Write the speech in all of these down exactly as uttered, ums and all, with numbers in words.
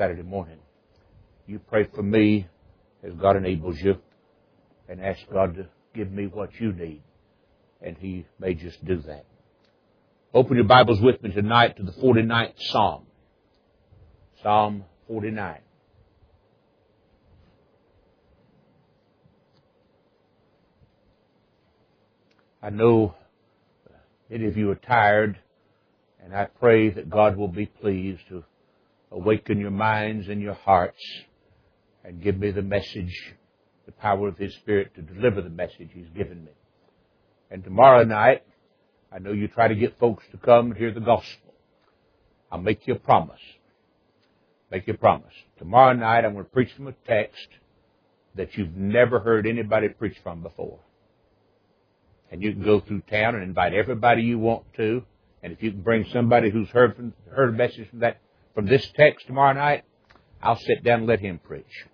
Saturday morning. You pray for me as God enables you and ask God to give me what you need. And He may just do that. Open your Bibles with me tonight to the forty-ninth Psalm. Psalm forty-nine. I know many of you are tired, and I pray that God will be pleased to awaken your minds and your hearts and give me the message, the power of His Spirit to deliver the message He's given me. And tomorrow night, I know you try to get folks to come and hear the gospel. I'll make you a promise. Make you a promise. Tomorrow night, I'm going to preach from a text that you've never heard anybody preach from before. And you can go through town and invite everybody you want to. And if you can bring somebody who's heard from, heard a message from that from this text tomorrow night, I'll sit down and let him preach.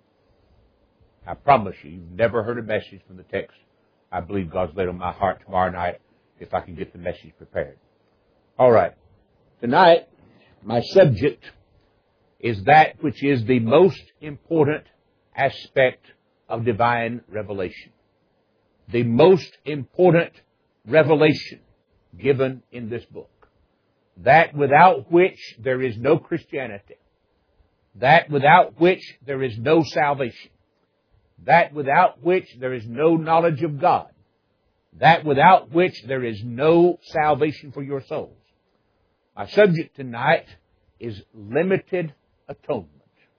I promise you, you've never heard a message from the text. I believe God's laid on my heart tomorrow night if I can get the message prepared. All right. Tonight, my subject is that which is the most important aspect of divine revelation. The most important revelation given in this book. That without which there is no Christianity. That without which there is no salvation. That without which there is no knowledge of God. That without which there is no salvation for your souls. My subject tonight is limited atonement.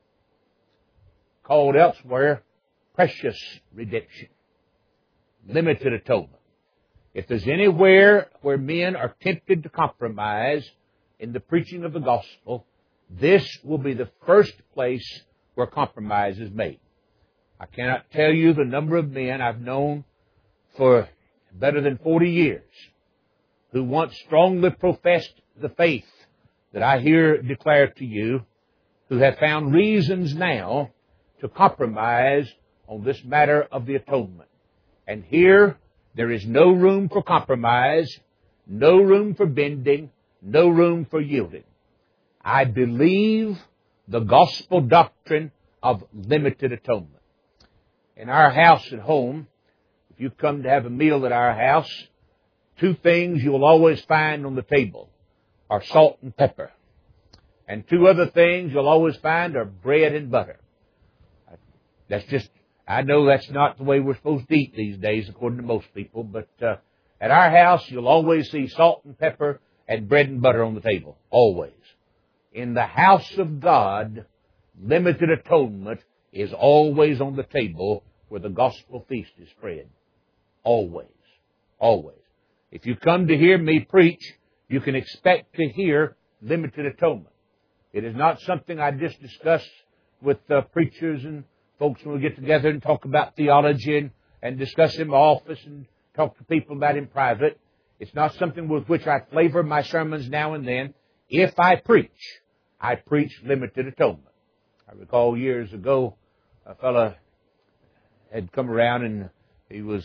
Called elsewhere, precious redemption. Limited atonement. If there's anywhere where men are tempted to compromise in the preaching of the gospel, this will be the first place where compromise is made. I cannot tell you the number of men I've known for better than forty years who once strongly professed the faith that I hear declared to you, who have found reasons now to compromise on this matter of the atonement. And here, there is no room for compromise, no room for bending, no room for yielding. I believe the gospel doctrine of limited atonement. In our house at home, if you come to have a meal at our house, two things you'll always find on the table are salt and pepper. And two other things you'll always find are bread and butter. That's just... I know that's not the way we're supposed to eat these days, according to most people, but uh, at our house, you'll always see salt and pepper and bread and butter on the table. Always. In the house of God, limited atonement is always on the table where the gospel feast is spread. Always. Always. If you come to hear me preach, you can expect to hear limited atonement. It is not something I just discuss with uh, preachers and folks when we get together and talk about theology and, and discuss in my office and talk to people about in private. It's not something with which I flavor my sermons now and then. If I preach, I preach limited atonement. I recall years ago, a fellow had come around and he was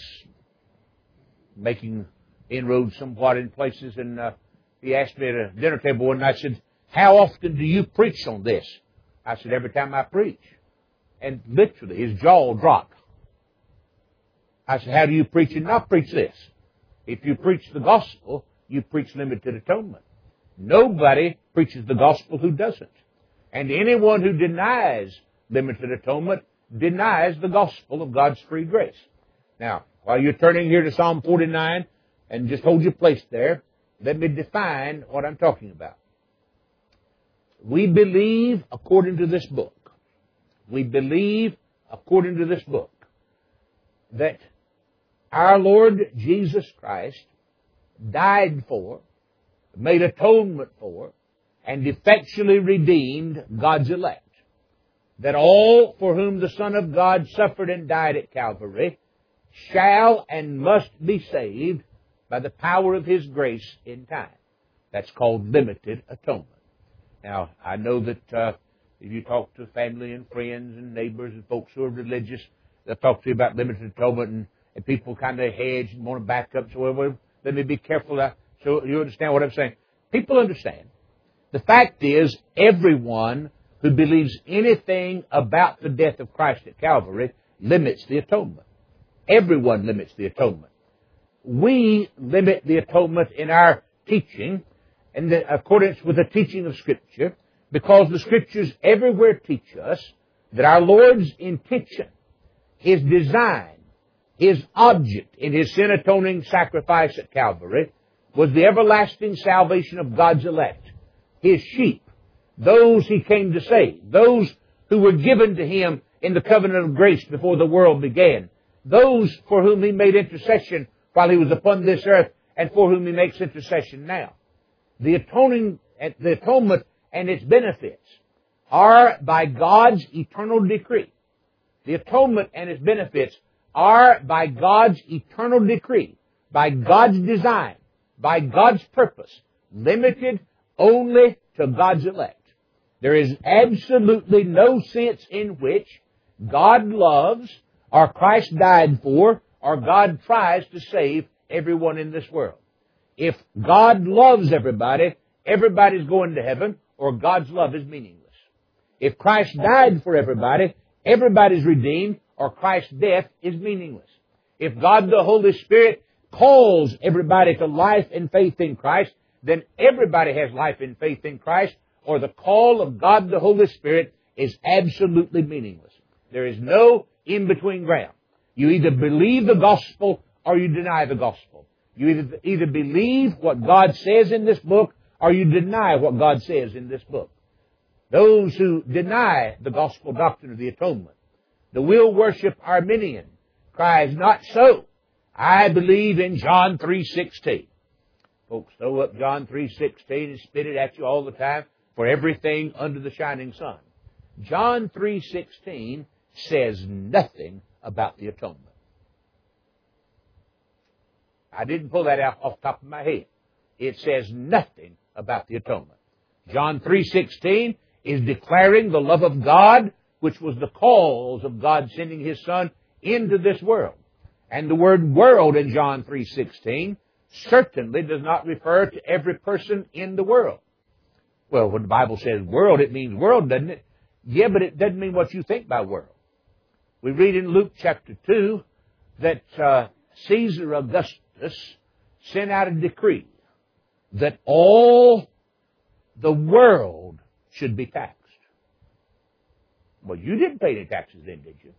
making inroads somewhat in places, and uh, he asked me at a dinner table one night, I said, "How often do you preach on this?" I said, "Every time I preach." And literally, his jaw dropped. I said, "How do you preach and not preach this?" If you preach the gospel, you preach limited atonement. Nobody preaches the gospel who doesn't. And anyone who denies limited atonement denies the gospel of God's free grace. Now, while you're turning here to Psalm forty-nine, and just hold your place there, let me define what I'm talking about. We believe, according to this book, we believe, according to this book, that our Lord Jesus Christ died for, made atonement for, and effectually redeemed God's elect. That all for whom the Son of God suffered and died at Calvary shall and must be saved by the power of His grace in time. That's called limited atonement. Now, I know that uh, if you talk to family and friends and neighbors and folks who are religious, they'll talk to you about limited atonement, and, and people kind of hedge and want to back up. So, well, well, let me be careful uh, so you understand what I'm saying. People understand. The fact is, everyone who believes anything about the death of Christ at Calvary limits the atonement. Everyone limits the atonement. We limit the atonement in our teaching in the accordance with the teaching of Scripture, because the Scriptures everywhere teach us that our Lord's intention, His design, His object in His sin-atoning sacrifice at Calvary was the everlasting salvation of God's elect, His sheep, those He came to save, those who were given to Him in the covenant of grace before the world began, those for whom He made intercession while He was upon this earth and for whom He makes intercession now. The atoning, the atonement and its benefits are by God's eternal decree. The atonement and its benefits are by God's eternal decree, by God's design, by God's purpose, limited only to God's elect. There is absolutely no sense in which God loves, or Christ died for, or God tries to save everyone in this world. If God loves everybody, everybody's going to heaven, or God's love is meaningless. If Christ died for everybody, everybody's redeemed, or Christ's death is meaningless. If God the Holy Spirit calls everybody to life and faith in Christ, then everybody has life and faith in Christ, or the call of God the Holy Spirit is absolutely meaningless. There is no in-between ground. You either believe the gospel or you deny the gospel. You either, either believe what God says in this book or you deny what God says in this book. Those who deny the gospel doctrine of the atonement, the will worship Arminian, cries, "Not so. I believe in John three sixteen. Folks throw up John three sixteen and spit it at you all the time for everything under the shining sun. John three sixteen says nothing about the atonement. I didn't pull that out off the top of my head. It says nothing about the atonement. John three sixteen is declaring the love of God, which was the cause of God sending His Son into this world. And the word world in John three sixteen certainly does not refer to every person in the world. Well, when the Bible says world, it means world, doesn't it? Yeah, but it doesn't mean what you think by world. We read in Luke chapter two that uh, Caesar Augustus sent out a decree that all the world should be taxed. Well, you didn't pay any taxes then, did you?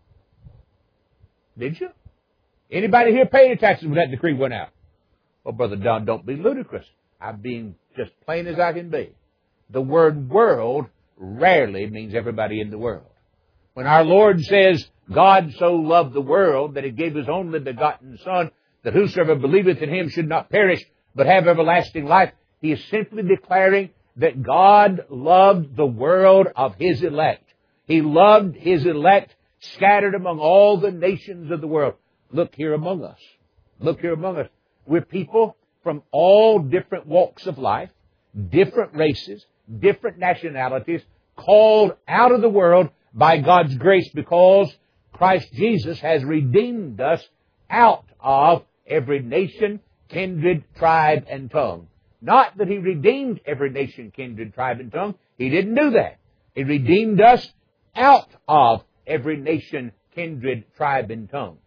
Did you? Anybody here pay any taxes when that decree went out? Well, Brother Don, don't be ludicrous. I'm being just plain as I can be. The word world rarely means everybody in the world. When our Lord says, God so loved the world that He gave His only begotten Son, that whosoever believeth in Him should not perish, but have everlasting life, He is simply declaring that God loved the world of His elect. He loved His elect scattered among all the nations of the world. Look here among us. Look here among us. We're people from all different walks of life, different races, different nationalities, called out of the world by God's grace because Christ Jesus has redeemed us out of every nation, kindred, tribe, and tongue. Not that He redeemed every nation, kindred, tribe, and tongue. He didn't do that. He redeemed us out of every nation, kindred, tribe, and tongue.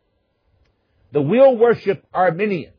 The will worship Arminian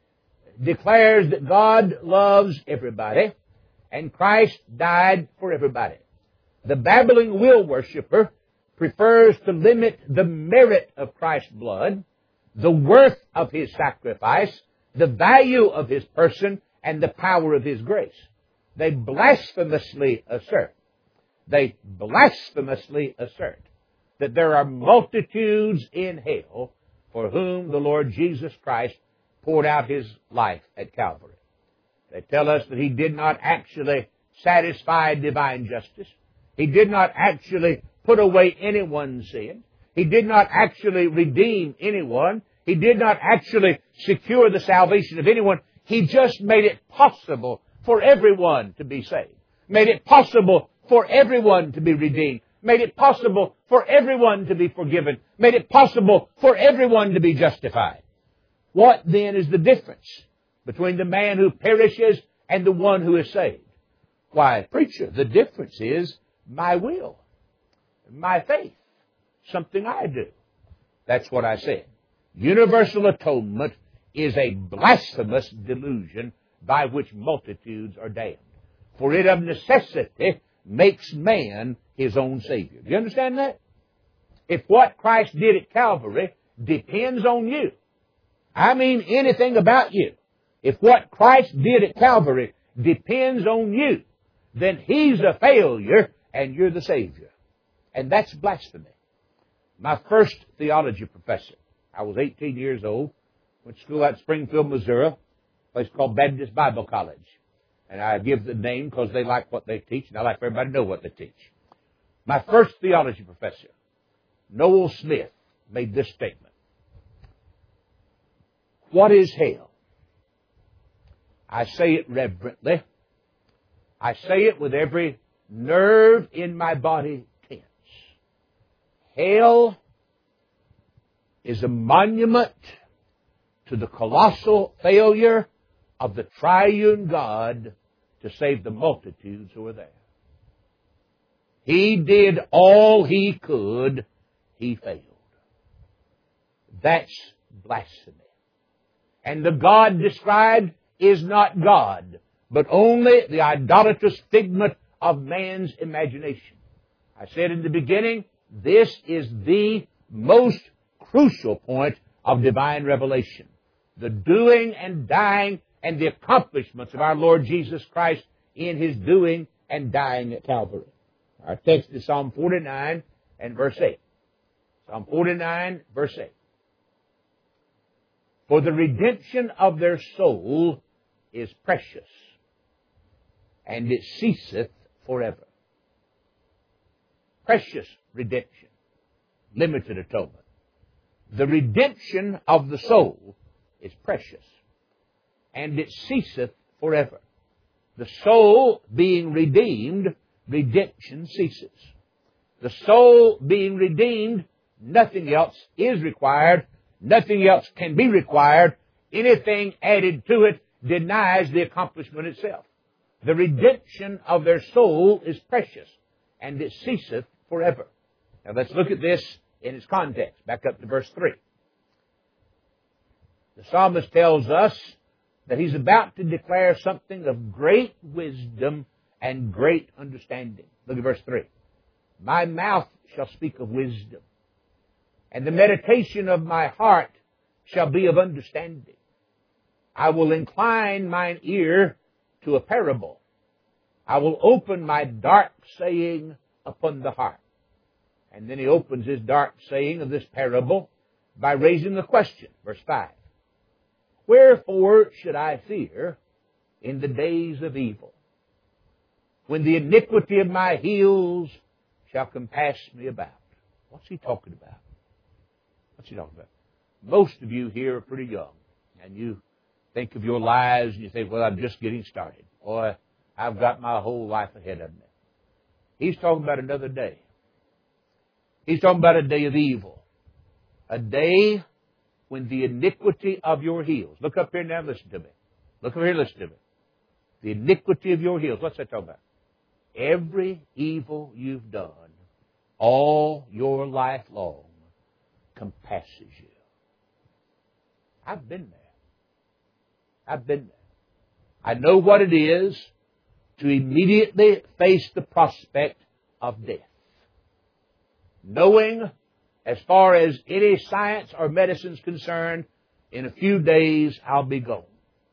declares that God loves everybody and Christ died for everybody. The babbling will worshiper prefers to limit the merit of Christ's blood, the worth of His sacrifice, the value of His person, and the power of His grace. They blasphemously assert, they blasphemously assert that there are multitudes in hell for whom the Lord Jesus Christ poured out His life at Calvary. They tell us that He did not actually satisfy divine justice. He did not actually put away anyone's sin. He did not actually redeem anyone. He did not actually secure the salvation of anyone. He just made it possible for everyone to be saved. Made it possible for everyone to be redeemed. Made it possible for everyone to be forgiven. Made it possible for everyone to be justified. What then is the difference between the man who perishes and the one who is saved? Why, preacher, the difference is my will, my faith, something I do. That's what I said. Universal atonement is a blasphemous delusion by which multitudes are damned. For it of necessity makes man his own Savior. Do you understand that? If what Christ did at Calvary depends on you, I mean anything about you, if what Christ did at Calvary depends on you, then He's a failure and you're the Savior. And that's blasphemy. My first theology professor, I was eighteen years old, went to school out in Springfield, Missouri, a place called Baptist Bible College. And I give the name because they like what they teach, and I like for everybody to know what they teach. My first theology professor, Noel Smith, made this statement. What is hell? I say it reverently. I say it with every nerve in my body tense. Hell is a monument to the colossal failure of the triune God to save the multitudes who are there. He did all He could. He failed. That's blasphemy. And the God described is not God, but only the idolatrous figment of man's imagination. I said in the beginning, this is the most crucial point of divine revelation. The doing and dying and the accomplishments of our Lord Jesus Christ in His doing and dying at Calvary. Our text is Psalm forty-nine and verse eight. Psalm forty-nine, verse eight. For the redemption of their soul is precious, and it ceaseth forever. Precious redemption, limited atonement. The redemption of the soul is precious, and it ceaseth forever. The soul being redeemed, redemption ceases. The soul being redeemed, nothing else is required. Nothing else can be required. Anything added to it denies the accomplishment itself. The redemption of their soul is precious, and it ceaseth forever. Now let's look at this in its context. Back up to verse three. The psalmist tells us that he's about to declare something of great wisdom and great understanding. Look at verse three. My mouth shall speak of wisdom, and the meditation of my heart shall be of understanding. I will incline mine ear to a parable. I will open my dark saying upon the heart. And then he opens his dark saying of this parable by raising the question. Verse five. Wherefore should I fear in the days of evil, when the iniquity of my heels shall compass me about? What's he talking about? What's he talking about? Most of you here are pretty young, and you think of your lives and you think, well, I'm just getting started. Boy, I've got my whole life ahead of me. He's talking about another day. He's talking about a day of evil. A day when the iniquity of your heels. Look up here now and listen to me. Look over here and listen to me. The iniquity of your heels. What's that talking about? Every evil you've done all your life long compasses you. I've been there. I've been there. I know what it is to immediately face the prospect of death. Knowing, as far as any science or medicine is concerned, in a few days I'll be gone.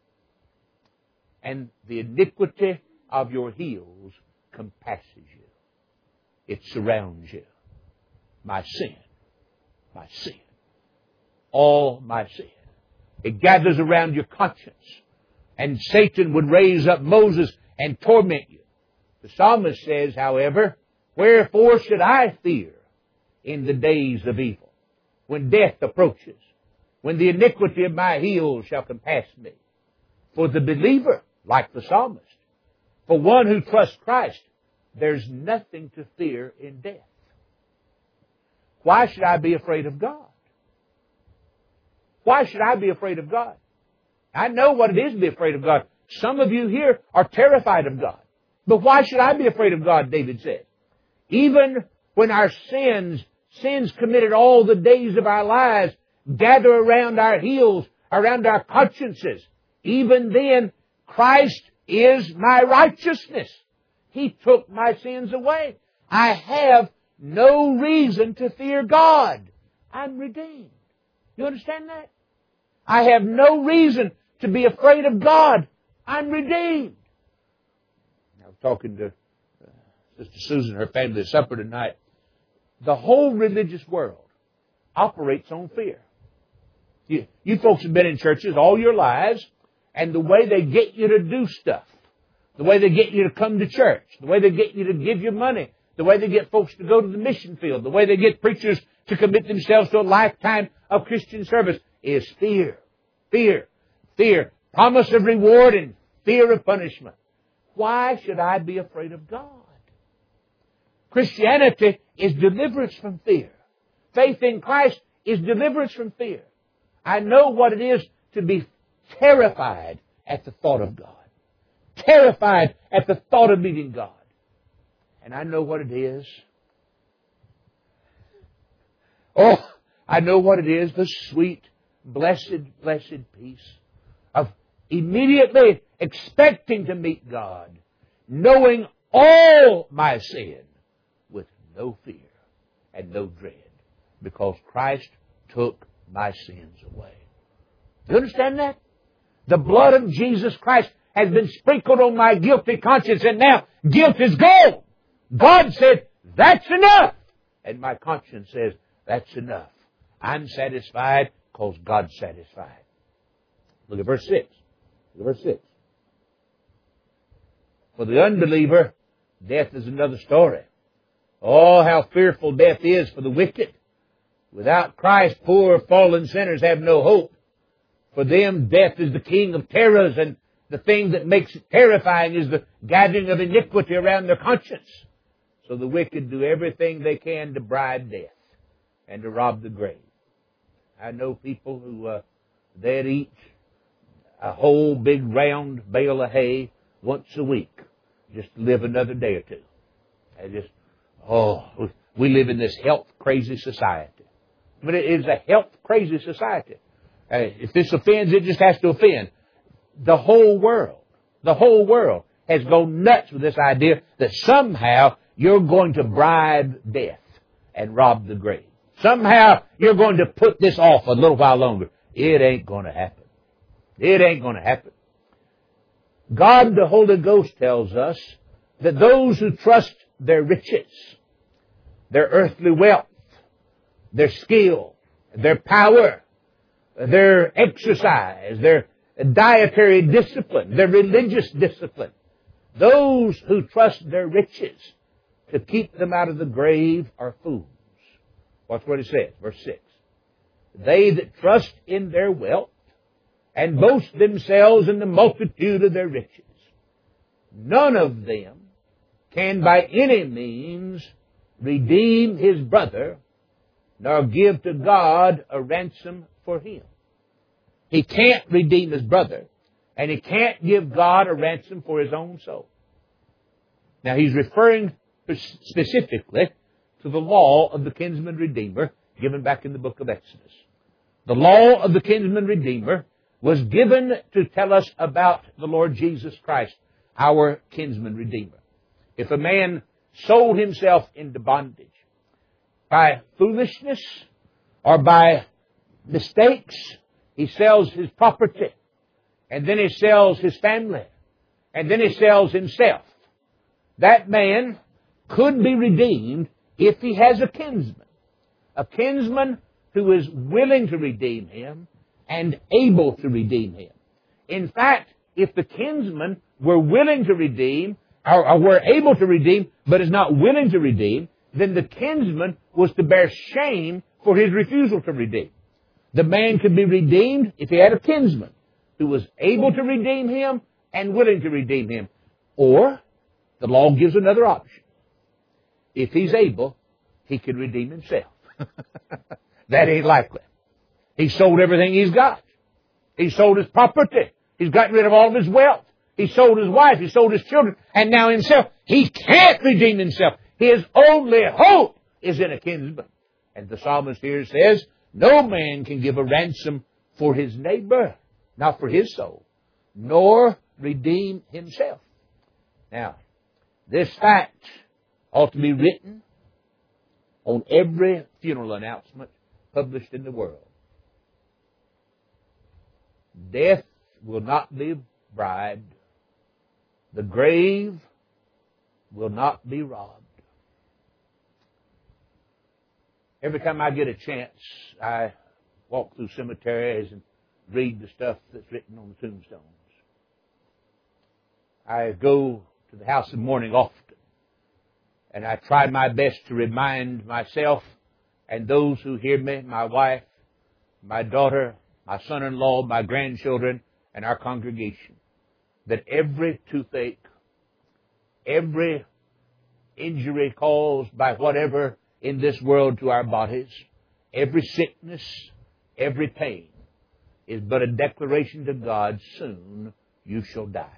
And the iniquity of your heels compasses you. It surrounds you. My sin. My sin. All my sin. It gathers around your conscience. And Satan would raise up Moses and torment you. The psalmist says, however, wherefore should I fear in the days of evil, when death approaches, when the iniquity of my heels shall compass me? For the believer, like the psalmist, for one who trusts Christ, there's nothing to fear in death. Why should I be afraid of God? Why should I be afraid of God? I know what it is to be afraid of God. Some of you here are terrified of God. But why should I be afraid of God, David said? Even when our sins, sins committed all the days of our lives, gather around our heels, around our consciences, even then, Christ is my righteousness. He took my sins away. I have no reason to fear God. I'm redeemed. You understand that? I have no reason to be afraid of God. I'm redeemed. I was talking to uh, Sister Susan and her family at supper tonight. The whole religious world operates on fear. You, you folks have been in churches all your lives, and the way they get you to do stuff, the way they get you to come to church, the way they get you to give you money, the way they get folks to go to the mission field, the way they get preachers to commit themselves to a lifetime of Christian service is fear. Fear. Fear. Promise of reward and fear of punishment. Why should I be afraid of God? Christianity is deliverance from fear. Faith in Christ is deliverance from fear. I know what it is to be terrified at the thought of God. Terrified at the thought of meeting God. And I know what it is. Oh, I know what it is, the sweet, blessed, blessed peace of immediately expecting to meet God, knowing all my sin with no fear and no dread, because Christ took my sins away. You understand that? The blood of Jesus Christ has been sprinkled on my guilty conscience, and now guilt is gone. God said, that's enough. And my conscience says, that's enough. I'm satisfied because God's satisfied. Look at verse six. Look at verse six. For the unbeliever, death is another story. Oh, how fearful death is for the wicked. Without Christ, poor fallen sinners have no hope. For them, death is the king of terrors, and the thing that makes it terrifying is the gathering of iniquity around their conscience. So the wicked do everything they can to bribe death and to rob the grave. I know people who, uh, they'd eat a whole big round bale of hay once a week just to live another day or two. They just, oh, we live in this health-crazy society. But it is a health-crazy society. Uh, if this offends, it just has to offend. The whole world, the whole world has gone nuts with this idea that somehow you're going to bribe death and rob the grave. Somehow you're going to put this off a little while longer. It ain't going to happen. It ain't going to happen. God, the Holy Ghost, tells us that those who trust their riches, their earthly wealth, their skill, their power, their exercise, their dietary discipline, their religious discipline, those who trust their riches to keep them out of the grave are fools. Watch what it says, verse six. They that trust in their wealth and boast themselves in the multitude of their riches, none of them can by any means redeem his brother, nor give to God a ransom for him. He can't redeem his brother, and he can't give God a ransom for his own soul. Now he's referring specifically to the law of the kinsman redeemer given back in the book of Exodus. The law of the kinsman redeemer was given to tell us about the Lord Jesus Christ, our kinsman redeemer. If a man sold himself into bondage by foolishness or by mistakes, he sells his property, and then he sells his family, and then he sells himself. That man could be redeemed if he has a kinsman. A kinsman who is willing to redeem him and able to redeem him. In fact, if the kinsman were willing to redeem, or, or were able to redeem, but is not willing to redeem, then the kinsman was to bear shame for his refusal to redeem. The man could be redeemed if he had a kinsman who was able to redeem him and willing to redeem him. Or, the law gives another option. If he's able, he can redeem himself. That ain't likely. He sold everything he's got. He sold his property. He's gotten rid of all of his wealth. He sold his wife. He sold his children. And now himself. He can't redeem himself. His only hope is in a kinsman. And the psalmist here says, no man can give a ransom for his neighbor, not for his soul, nor redeem himself. Now, this fact ought to be written on every funeral announcement published in the world. Death will not be bribed. The grave will not be robbed. Every time I get a chance, I walk through cemeteries and read the stuff that's written on the tombstones. I go to the house of mourning often, and I try my best to remind myself and those who hear me, my wife, my daughter, my son-in-law, my grandchildren, and our congregation, that every toothache, every injury caused by whatever in this world to our bodies, every sickness, every pain, is but a declaration to God, soon you shall die.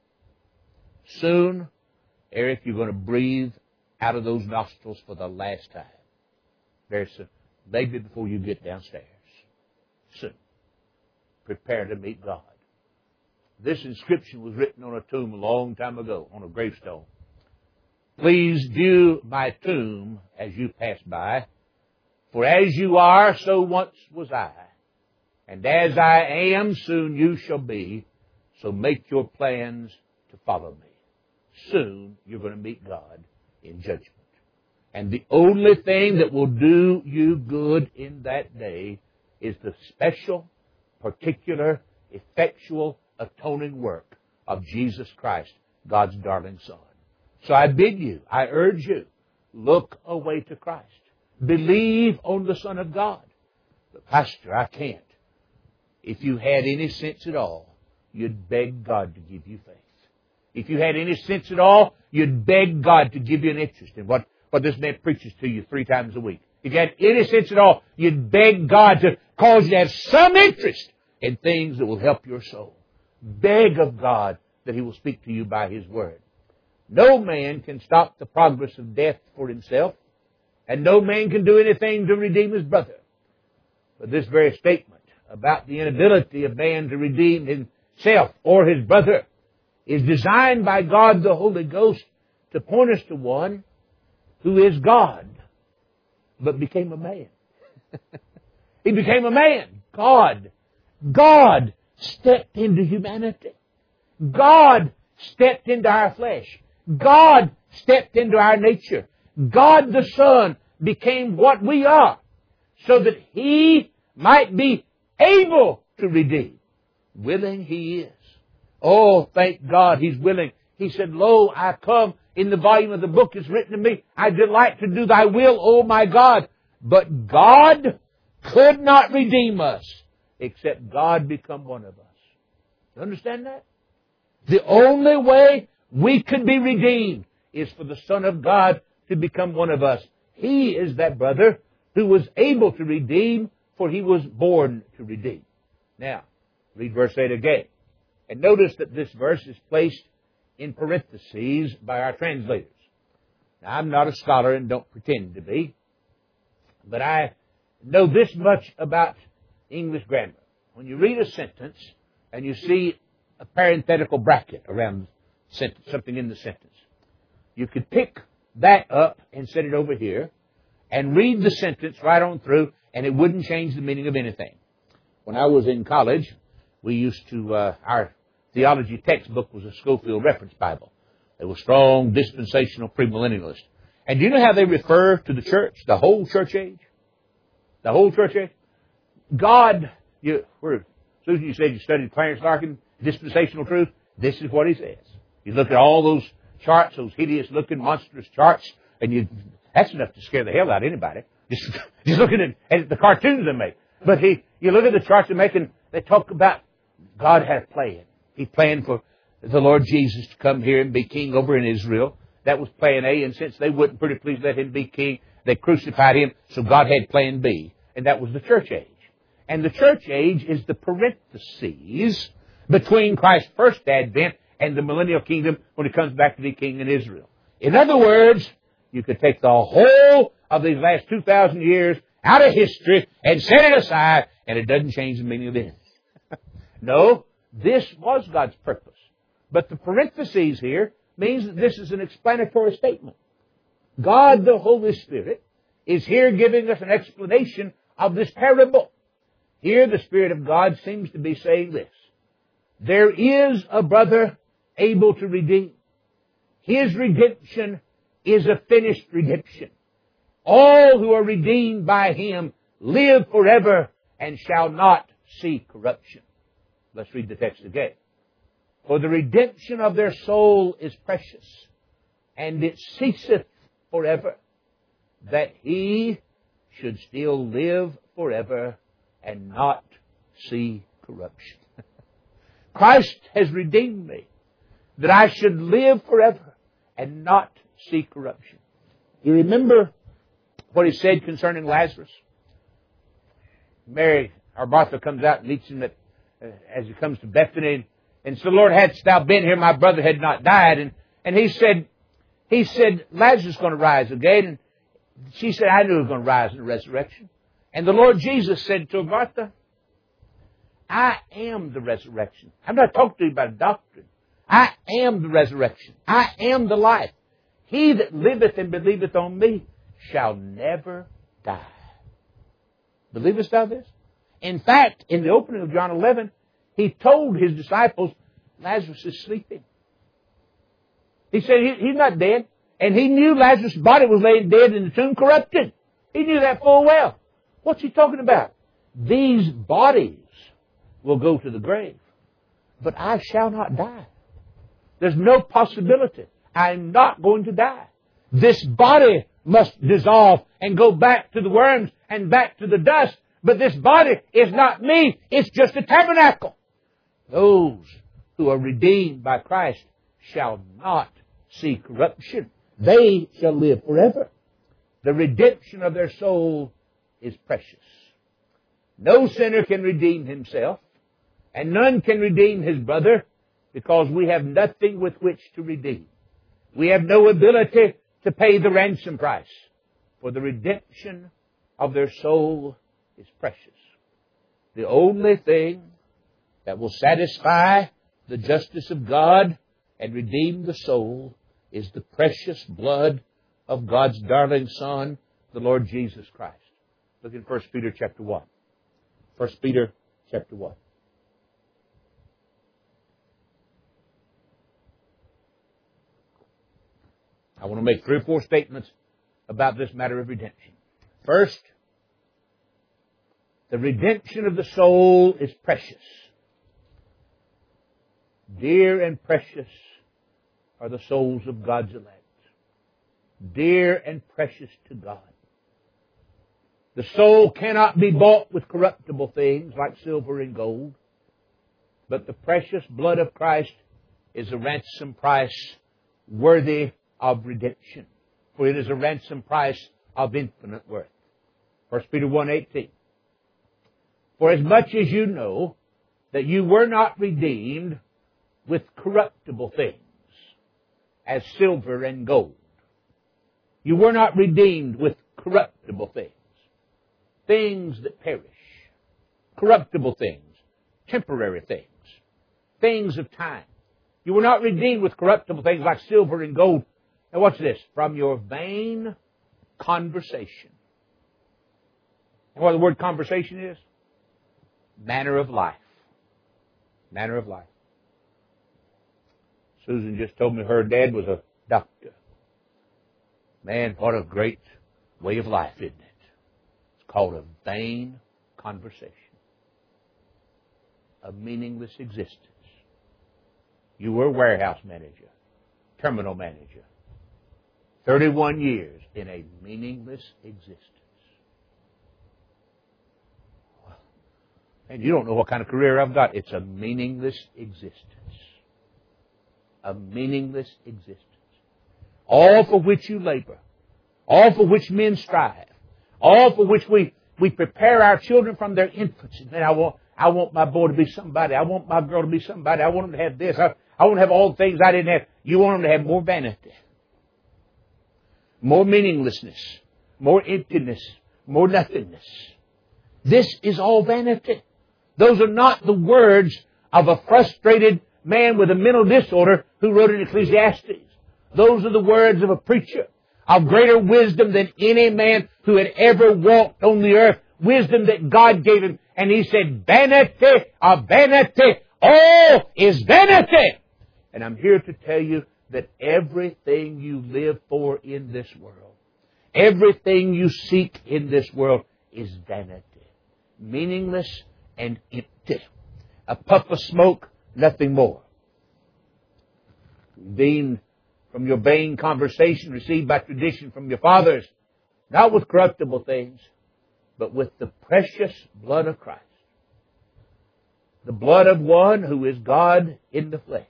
Soon, Eric, you're going to breathe out of those nostrils for the last time. Very soon. Maybe before you get downstairs. Soon. Prepare to meet God. This inscription was written on a tomb a long time ago, on a gravestone. Please view my tomb as you pass by, for as you are, so once was I. And as I am, soon you shall be, so make your plans to follow me. Soon you're going to meet God in judgment. And the only thing that will do you good in that day is the special, particular, effectual, atoning work of Jesus Christ, God's darling Son. So I bid you, I urge you, look away to Christ. Believe on the Son of God. But Pastor, I can't. If you had any sense at all, you'd beg God to give you faith. If you had any sense at all, you'd beg God to give you an interest in what, what this man preaches to you three times a week. If you had any sense at all, you'd beg God to cause you to have some interest in things that will help your soul. Beg of God that He will speak to you by His Word. No man can stop the progress of death for himself, and no man can do anything to redeem his brother. But this very statement about the inability of man to redeem himself or his brother is designed by God the Holy Ghost to point us to one who is God, but became a man. He became a man. God. God stepped into humanity. God stepped into our flesh. God stepped into our nature. God the Son became what we are so that He might be able to redeem. Willing He is. Oh, thank God He's willing. He said, Lo, I come. In the volume of the book is written to me, I delight to do Thy will, O my God. But God could not redeem us except God become one of us. You understand that? The only way we could be redeemed is for the Son of God to become one of us. He is that brother who was able to redeem, for He was born to redeem. Now, read verse eight again. And notice that this verse is placed in parentheses by our translators. Now, I'm not a scholar and don't pretend to be, but I know this much about English grammar. When you read a sentence and you see a parenthetical bracket around the sentence, something in the sentence, you could pick that up and set it over here and read the sentence right on through, and it wouldn't change the meaning of anything. When I was in college, we used to, uh, our theology textbook was a Schofield Reference Bible. They were strong, dispensational, premillennialist. And do you know how they refer to the church, the whole church age? The whole church age? God, you, where, Susan, you said you studied Clarence Larkin, dispensational truth. This is what he says. You look at all those charts, those hideous-looking, monstrous charts, and you, that's enough to scare the hell out of anybody. Just, just looking at, at the cartoons they make. But he, you look at the charts they make, and they talk about God had a plan. He planned for the Lord Jesus to come here and be king over in Israel. That was plan A, and since they wouldn't pretty please let Him be king, they crucified Him, so God had plan B, and that was the church age. And the church age is the parentheses between Christ's first advent and the millennial kingdom when He comes back to be king in Israel. In other words, You could take the whole of these last two thousand years out of history and set it aside, and it doesn't change the meaning of it. No, this was God's purpose. But the parentheses here means that this is an explanatory statement. God, the Holy Spirit, is here giving us an explanation of this parable. Here the Spirit of God seems to be saying this. There is a brother able to redeem. His redemption is a finished redemption. All who are redeemed by Him live forever and shall not see corruption. Let's read the text again. For the redemption of their soul is precious, and it ceaseth forever, that he should still live forever and not see corruption. Christ has redeemed me, that I should live forever and not see corruption. You remember what He said concerning Lazarus? Mary, or Martha, comes out and meets Him at, uh, as He comes to Bethany, and so, Lord, hadst thou been here, my brother had not died. And, and He said, He said, Lazarus is going to rise again. And she said, I knew he was going to rise in the resurrection. And the Lord Jesus said to her, Martha, I am the resurrection. I'm not talking to you about a doctrine. I am the resurrection. I am the life. He that liveth and believeth on me shall never die. Believest thou this? In fact, in the opening of John eleven, He told His disciples, Lazarus is sleeping. He said he, he's not dead. And He knew Lazarus' body was laying dead in the tomb, corrupted. He knew that full well. What's He talking about? These bodies will go to the grave, but I shall not die. There's no possibility. I'm not going to die. This body must dissolve and go back to the worms and back to the dust. But this body is not me. It's just a tabernacle. Those who are redeemed by Christ shall not see corruption. They shall live forever. The redemption of their soul is precious. No sinner can redeem himself, and none can redeem his brother, because we have nothing with which to redeem. We have no ability to pay the ransom price, for the redemption of their soul is precious. The only thing that will satisfy the justice of God and redeem the soul is the precious blood of God's darling Son, the Lord Jesus Christ. Look in First Peter chapter one. First Peter chapter one. I want to make three or four statements about this matter of redemption. First, the redemption of the soul is precious. Dear and precious are the souls of God's elect. Dear and precious to God. The soul cannot be bought with corruptible things like silver and gold, but the precious blood of Christ is a ransom price worthy of redemption, for it is a ransom price of infinite worth. First Peter one eighteen. For as much as you know that you were not redeemed with corruptible things, as silver and gold. You were not redeemed with corruptible things, things that perish, corruptible things, temporary things, things of time. You were not redeemed with corruptible things like silver and gold. Now watch this. From your vain conversation. And what the word conversation is? Manner of life. Manner of life. Susan just told me her dad was a doctor. Man, what a great way of life, isn't it? It's called a vain conversation. A meaningless existence. You were a warehouse manager, terminal manager. thirty-one years in a meaningless existence. And you don't know what kind of career I've got. It's a meaningless existence. A meaningless existence. All for which you labor. All for which men strive. All for which we, we prepare our children from their infancy. Man, I want, I want my boy to be somebody. I want my girl to be somebody. I want them to have this. I, I want to have all the things I didn't have. You want them to have more vanity. more meaninglessness, more emptiness, more nothingness. This is all vanity. Those are not the words of a frustrated man with a mental disorder who wrote in Ecclesiastes. Those are the words of a preacher of greater wisdom than any man who had ever walked on the earth. Wisdom that God gave him. And he said, vanity of vanity, all is vanity. And I'm here to tell you that everything you live for in this world, everything you seek in this world is vanity. Meaningless and empty. A puff of smoke, nothing more. Dean, from your vain conversation received by tradition from your fathers, not with corruptible things, but with the precious blood of Christ. The blood of one who is God in the flesh.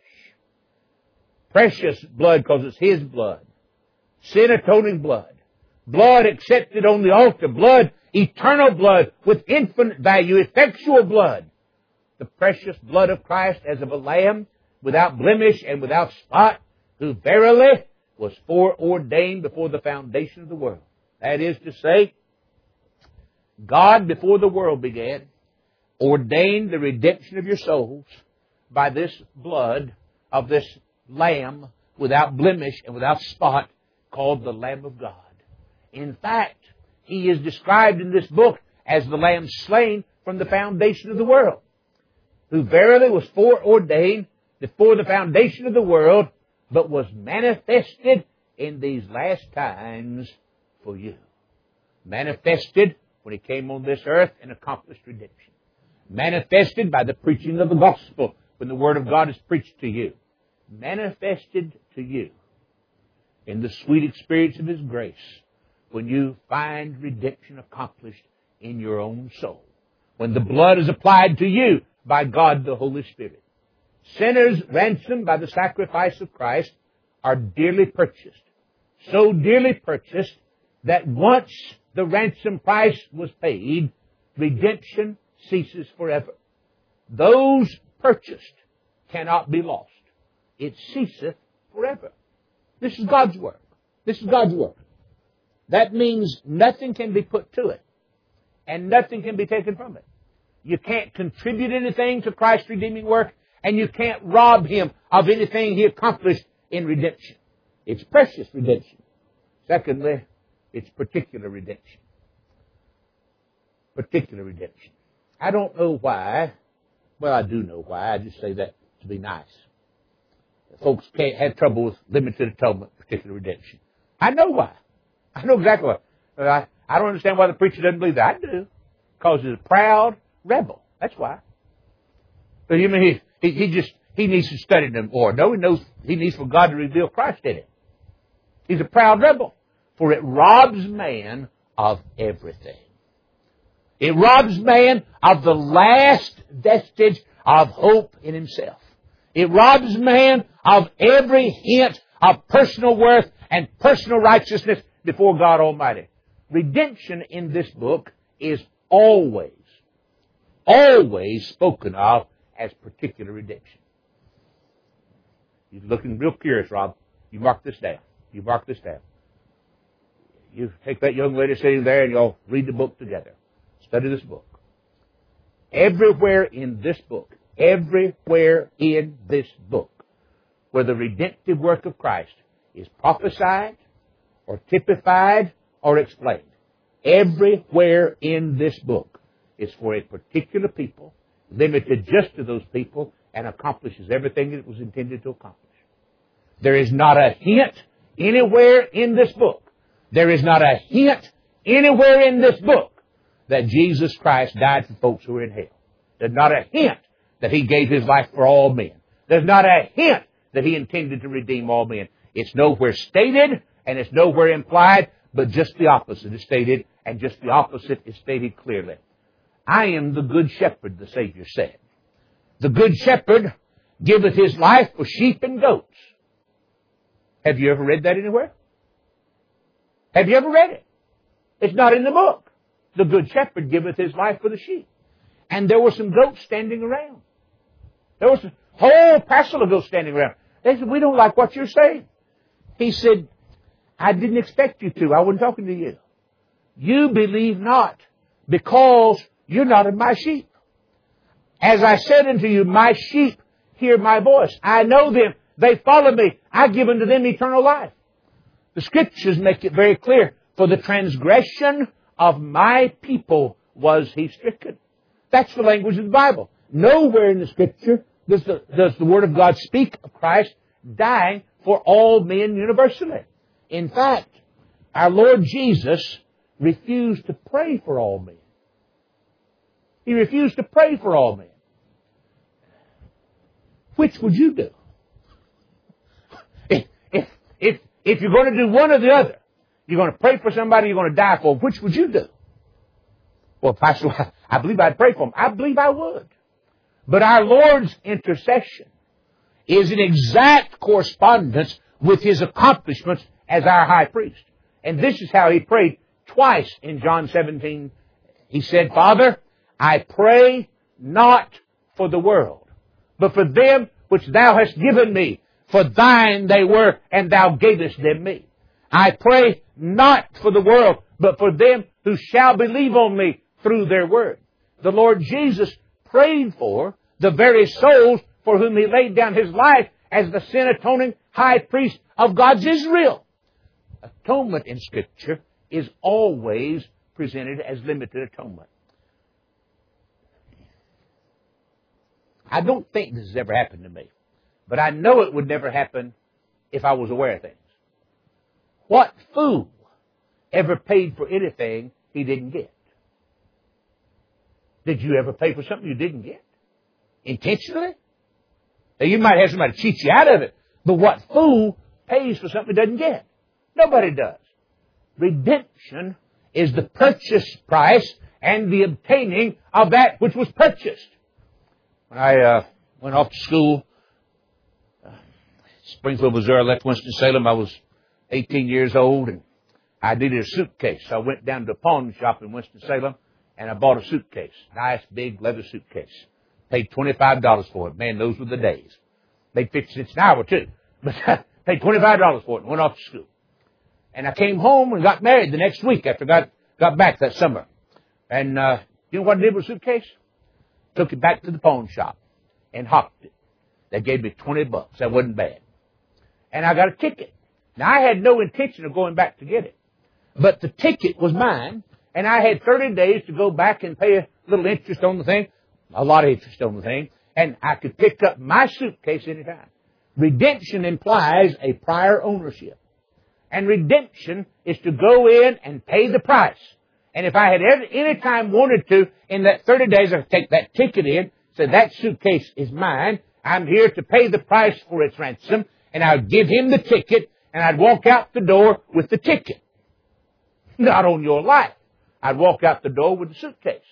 Precious blood because it's His blood. Sin-atoning blood. Blood accepted on the altar. Blood, eternal blood with infinite value, effectual blood. The precious blood of Christ as of a lamb without blemish and without spot, who verily was foreordained before the foundation of the world. That is to say, God, before the world began, ordained the redemption of your souls by this blood of this Lamb without blemish and without spot called the Lamb of God. In fact, He is described in this book as the Lamb slain from the foundation of the world, who verily was foreordained before the foundation of the world, but was manifested in these last times for you. Manifested when He came on this earth and accomplished redemption. Manifested by the preaching of the gospel when the Word of God is preached to you. Manifested to you in the sweet experience of His grace when you find redemption accomplished in your own soul. When the blood is applied to you by God the Holy Spirit. Sinners ransomed by the sacrifice of Christ are dearly purchased. So dearly purchased that once the ransom price was paid, redemption ceases forever. Those purchased cannot be lost. It ceaseth forever. This is God's work. This is God's work. That means nothing can be put to it, and nothing can be taken from it. You can't contribute anything to Christ's redeeming work, and you can't rob Him of anything He accomplished in redemption. It's precious redemption. Secondly, it's particular redemption. Particular redemption. I don't know why. Well, I do know why. I just say that to be nice. Folks can't have trouble with limited atonement, particular redemption. I know why. I know exactly why. I, I don't understand why the preacher doesn't believe that. I do. Because he's a proud rebel. That's why. So you mean he, he, he just, he needs to study them more. No, he knows he needs for God to reveal Christ in him. He's a proud rebel. For it robs man of everything. It robs man of the last vestige of hope in himself. It robs man of every hint of personal worth and personal righteousness before God Almighty. Redemption in this book is always, always spoken of as particular redemption. You're looking real curious, Rob. You mark this down. You mark this down. You take that young lady sitting there and you'll read the book together. Study this book. Everywhere in this book, everywhere in this book, where the redemptive work of Christ is prophesied or typified or explained, everywhere in this book is for a particular people, limited just to those people, and accomplishes everything it was intended to accomplish. There is not a hint anywhere in this book. There is not a hint anywhere in this book that Jesus Christ died for folks who are in hell. There's not a hint that He gave His life for all men. There's not a hint that He intended to redeem all men. It's nowhere stated and it's nowhere implied, but just the opposite is stated, and just the opposite is stated clearly. I am the good shepherd, the Savior said. The good shepherd giveth His life for sheep and goats. Have you ever read that anywhere? Have you ever read it? It's not in the book. The good shepherd giveth His life for the sheep. And there were some goats standing around. There was a whole parcel of goats standing around. They said, we don't like what you're saying. He said, I didn't expect you to. I wasn't talking to you. You believe not, because you're not of my sheep. As I said unto you, my sheep hear my voice. I know them. They follow me. I give unto them eternal life. The Scriptures make it very clear. For the transgression of my people was he stricken. That's the language of the Bible. Nowhere in the Scripture does the, does the Word of God speak of Christ dying for all men universally. In fact, our Lord Jesus refused to pray for all men. He refused to pray for all men. Which would you do? If, if, if, if you're going to do one or the other, you're going to pray for somebody you're going to die for, which would you do? Well, Pastor, I believe I'd pray for them. I believe I would. But our Lord's intercession is in exact correspondence with His accomplishments as our high priest. And this is how He prayed twice in John seventeen. He said, Father, I pray not for the world, but for them which Thou hast given me. For Thine they were, and Thou gavest them me. I pray not for the world, but for them who shall believe on me through their word. The Lord Jesus prayed for the very souls for whom He laid down His life as the sin-atoning high priest of God's Israel. Atonement in Scripture is always presented as limited atonement. I don't think this has ever happened to me, but I know it would never happen if I was aware of things. What fool ever paid for anything he didn't get? Did you ever pay for something you didn't get? Intentionally? Now, you might have somebody cheat you out of it, but what fool pays for something he doesn't get? Nobody does. Redemption is the purchase price and the obtaining of that which was purchased. When I uh, went off to school, uh, Springfield, Missouri, left Winston-Salem, I was eighteen years old, and I needed a suitcase. So I went down to a pawn shop in Winston-Salem, and I bought a suitcase. Nice, big leather suitcase. Paid twenty-five dollars for it. Man, those were the days. Paid fifty cents an hour, too. But I paid twenty-five dollars for it and went off to school. And I came home and got married the next week after I got, got back that summer. And uh, you know what I did with the suitcase? Took it back to the pawn shop and hocked it. They gave me twenty bucks. That wasn't bad. And I got a ticket. Now, I had no intention of going back to get it. But the ticket was mine, and I had thirty days to go back and pay a little interest on the thing, a lot of interest on the thing, and I could pick up my suitcase anytime. Redemption implies a prior ownership. And redemption is to go in and pay the price. And if I had ever, any time wanted to, in that thirty days, I could take that ticket in, say, that suitcase is mine, I'm here to pay the price for its ransom, and I would give him the ticket, and I'd walk out the door with the ticket. Not on your life. I'd walk out the door with the suitcase.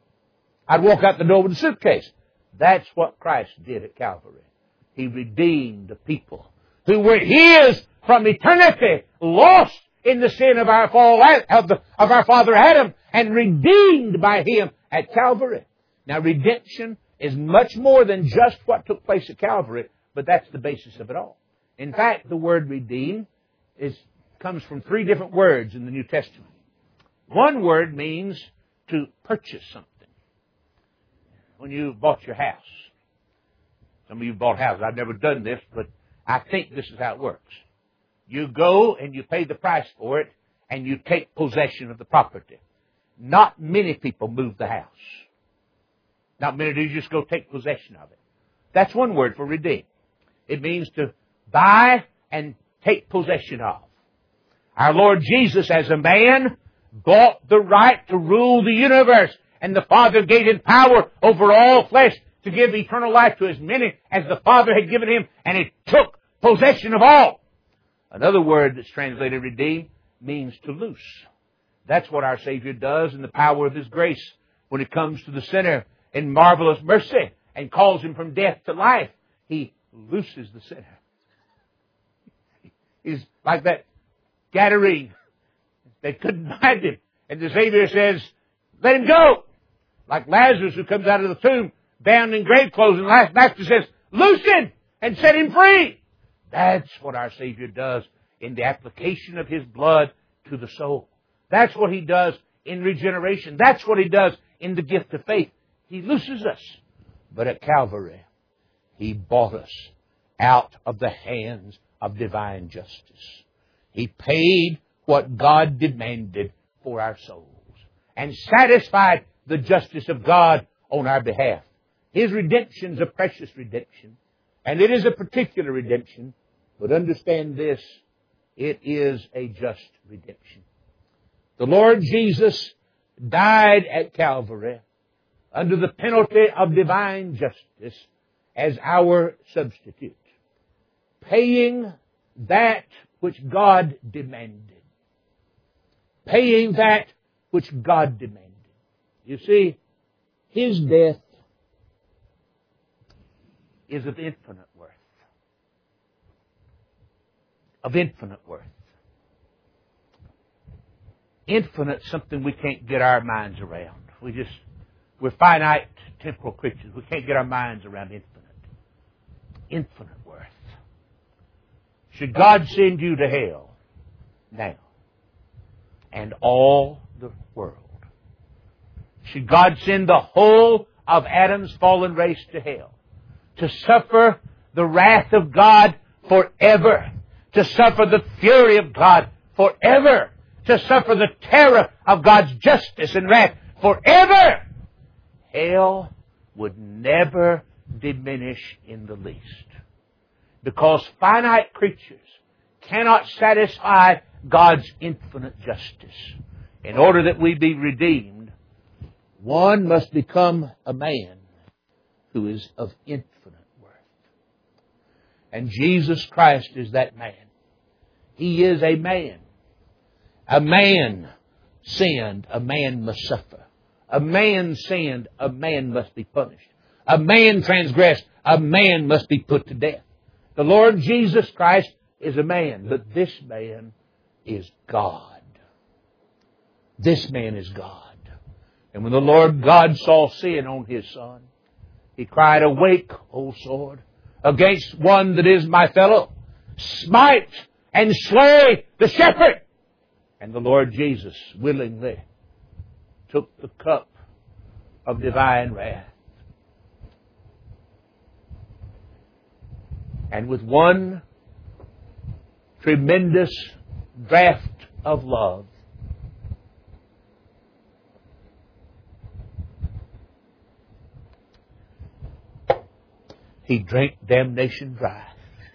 I'd walk out the door with the suitcase. That's what Christ did at Calvary. He redeemed the people who were His from eternity, lost in the sin of our fall, of, the, of our father Adam, and redeemed by Him at Calvary. Now, redemption is much more than just what took place at Calvary, but that's the basis of it all. In fact, the word redeem is, comes from three different words in the New Testament. One word means to purchase something. When you bought your house. Some of you bought houses. I've never done this, but I think this is how it works. You go and you pay the price for it, and you take possession of the property. Not many people move the house. Not many do. You just go take possession of it. That's one word for redeem. It means to buy and take possession of. Our Lord Jesus, as a man, bought the right to rule the universe, and the Father gave Him power over all flesh to give eternal life to as many as the Father had given Him, and He took possession of all. Another word that's translated redeem means to loose. That's what our Savior does in the power of His grace when it comes to the sinner in marvelous mercy and calls him from death to life. He looses the sinner. He's like that Gadarene. They couldn't bind him. And the Savior says, let him go. Like Lazarus who comes out of the tomb bound in grave clothes, and the Master says, loose him and set him free. That's what our Savior does in the application of His blood to the soul. That's what He does in regeneration. That's what He does in the gift of faith. He looses us. But at Calvary, He bought us out of the hands of divine justice. He paid what God demanded for our souls and satisfied the justice of God on our behalf. His redemption is a precious redemption, and it is a particular redemption, but understand this, it is a just redemption. The Lord Jesus died at Calvary under the penalty of divine justice as our substitute, paying that which God demanded. Paying that which God demanded. You see, His death is of infinite worth. Of infinite worth. Infinite, something we can't get our minds around. We just, we're finite temporal creatures. We can't get our minds around infinite. Infinite worth. Should God send you to hell now, and all the world, should God send the whole of Adam's fallen race to hell, to suffer the wrath of God forever, to suffer the fury of God forever, to suffer the terror of God's justice and wrath forever, hell would never diminish in the least. Because finite creatures cannot satisfy God's infinite justice. In order that we be redeemed, one must become a man who is of infinite worth. And Jesus Christ is that man. He is a man. A man sinned, a man must suffer. A man sinned, a man must be punished. A man transgressed, a man must be put to death. The Lord Jesus Christ is a man, but this man is God. This man is God. And when the Lord God saw sin on His Son, He cried, "Awake, O sword, against one that is my fellow. Smite and slay the shepherd." And the Lord Jesus willingly took the cup of divine wrath. And with one tremendous draught of love, He drank damnation dry.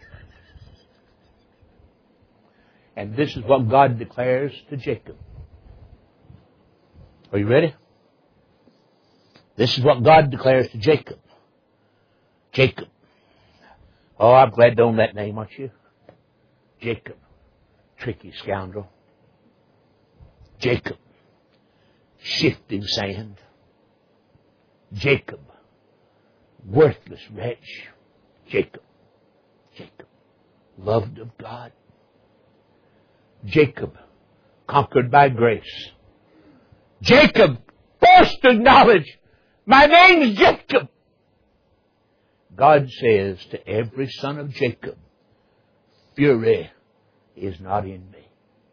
And this is what God declares to Jacob. Are you ready? This is what God declares to Jacob. Jacob. Oh, I'm glad to own that name, aren't you? Jacob. Tricky scoundrel. Jacob. Shifting sand. Jacob. Worthless wretch. Jacob. Jacob. Loved of God. Jacob. Conquered by grace. Jacob. Forced to acknowledge, my name's Jacob. God says to every son of Jacob, fury is not in me.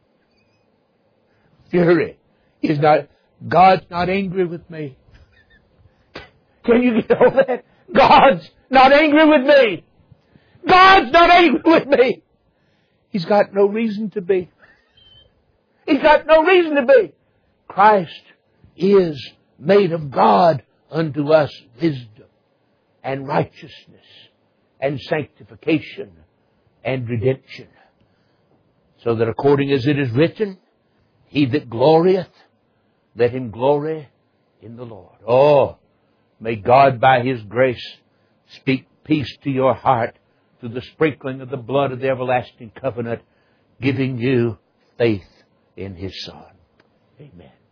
Fury is not, God's not angry with me. Can you get over that? God's not angry with me. God's not angry with me. He's got no reason to be. He's got no reason to be. Christ is made of God unto us wisdom and righteousness and sanctification and redemption. So that according as it is written, he that glorieth, let him glory in the Lord. Oh, may God by His grace speak peace to your heart through the sprinkling of the blood of the everlasting covenant, giving you faith in His Son. Amen.